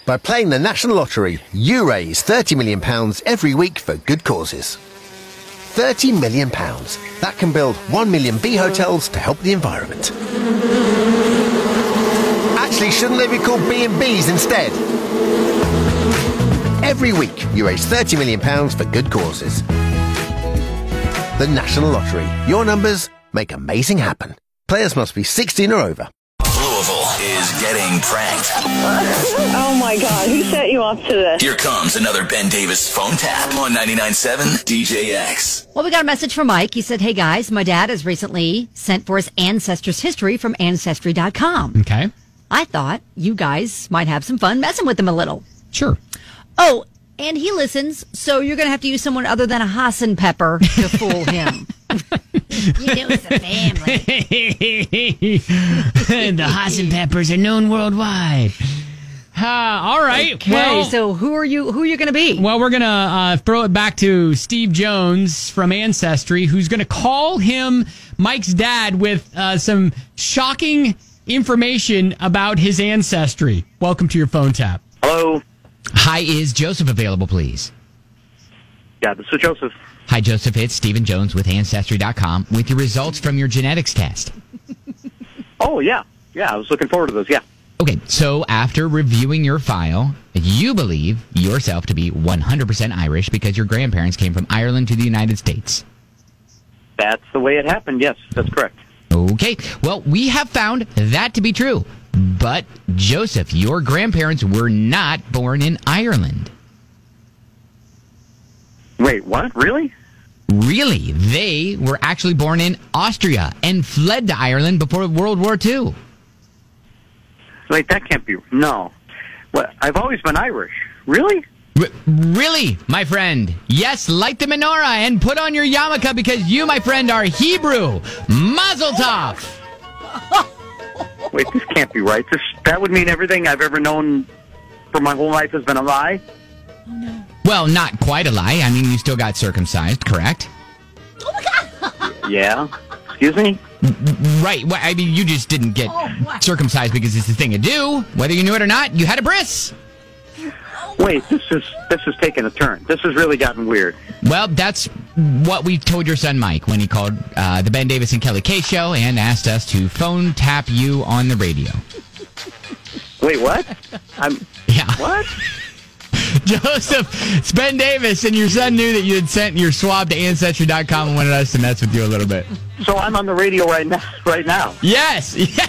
By playing the National Lottery, you raise £30 million every week for good causes. £30 million. That can build 1 million bee hotels to help the environment. Actually, shouldn't they be called B&Bs instead? Every week, you raise £30 million for good causes. The National Lottery. Your numbers make amazing happen. Players must be 16 or over. Louisville is getting pranked. Oh my God, who set you up to this? Here comes another Ben Davis phone tap on 99.7 DJX. Well, we got a message from Mike. He said, hey guys, my dad has recently sent for his ancestors' history from Ancestry.com. Okay. I thought you guys might have some fun messing with him a little. Sure. Oh, and he listens, so you're going to have to use someone other than a Hassan Pepper to fool him. You know it's a family. The Hassan Peppers are known worldwide. All right. Okay, well, so who are you going to be? Well, we're going to throw it back to Steve Jones from Ancestry, who's going to call him Mike's dad with some shocking information about his ancestry. Welcome to your phone tap. Hello. Hi, is Joseph available, please? Yeah, this is Joseph. Hi, Joseph. It's Stephen Jones with Ancestry.com with your results from your genetics test. Oh, yeah. Yeah, I was looking forward to this, yeah. Okay, so after reviewing your file, you believe yourself to be 100% Irish because your grandparents came from Ireland to the United States. That's the way it happened, yes, that's correct. Okay, well, we have found that to be true. But, Joseph, your grandparents were not born in Ireland. Wait, what? Really? Really? They were actually born in Austria and fled to Ireland before World War II. Wait, that can't be... No. What? I've always been Irish. Really? Really, my friend? Yes, light the menorah and put on your yarmulke because you, my friend, are Hebrew. Mazel tov! Wait, this can't be right. That would mean everything I've ever known for my whole life has been a lie? Oh, no. Well, not quite a lie. I mean, you still got circumcised, correct? Oh, my God! Yeah? Excuse me? Right. Well, I mean, you just didn't get circumcised because it's the thing to do. Whether you knew it or not, you had a bris. Wait, this is taking a turn. This has really gotten weird. Well, that's what we told your son Mike when he called the Ben Davis and Kelly K show and asked us to phone tap you on the radio. Wait, what? Yeah. What? Joseph, it's Ben Davis, and your son knew that you had sent your swab to Ancestry.com and wanted us to mess with you a little bit. So I'm on the radio right now? Yes! Yeah.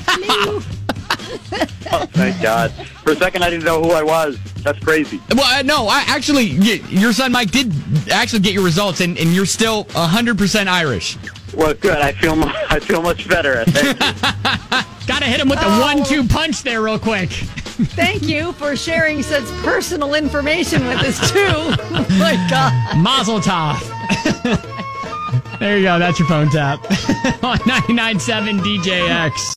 Oh, thank God. For a second, I didn't know who I was. That's crazy. Well, no, actually, your son Mike did actually get your results, and you're still 100% Irish. Well, good. I feel much better. Thank you. Gotta hit him with the 1-2 punch there real quick. Thank you for sharing such personal information with us, too. Oh, my God. Mazel tov. There you go. That's your phone tap on 99.7 DJX.